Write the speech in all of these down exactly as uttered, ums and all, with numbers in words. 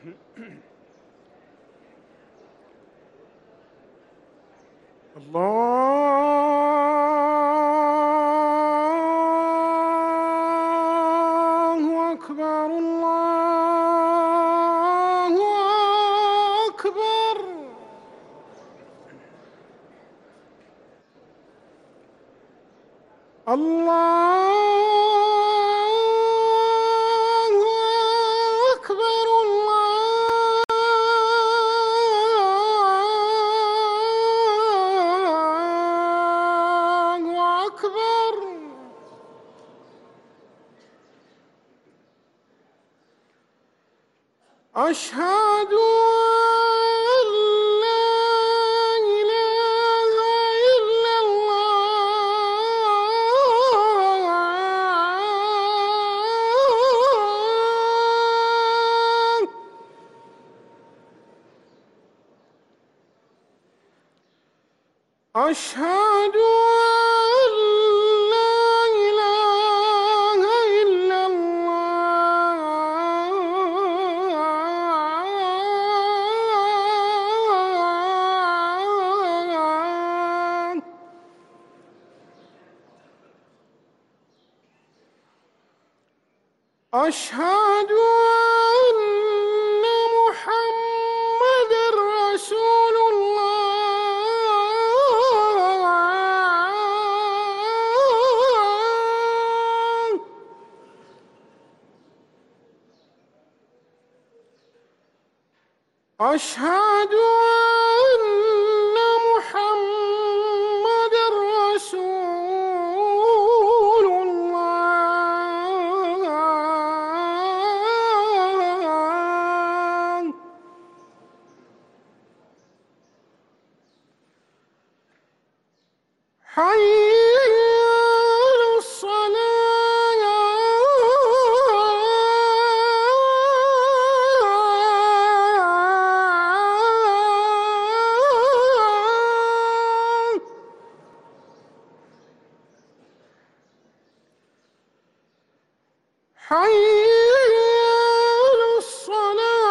الله أكبر الله أكبر. الله أكبر الله أكبر. أشهد أن لا إله إلا الله. أشهد أن لا إله إلا الله. أشهد أن محمدًا رسول الله. أشهد أن محمدًا رسول الله. حي على الصلاة. حي على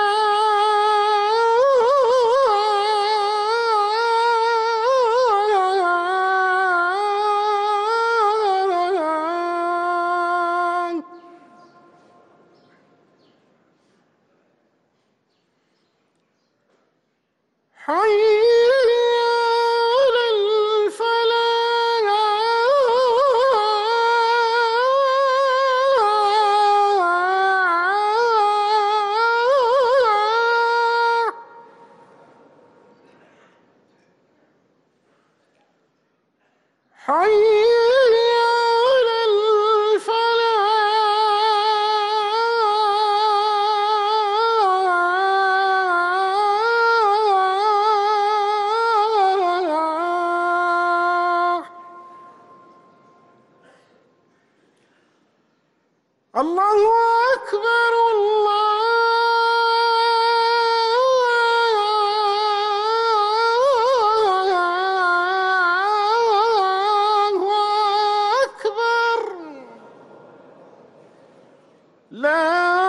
الصلاة. حي على الفلاح. حي على الفلاح. الله أكبر الله أكبر. لا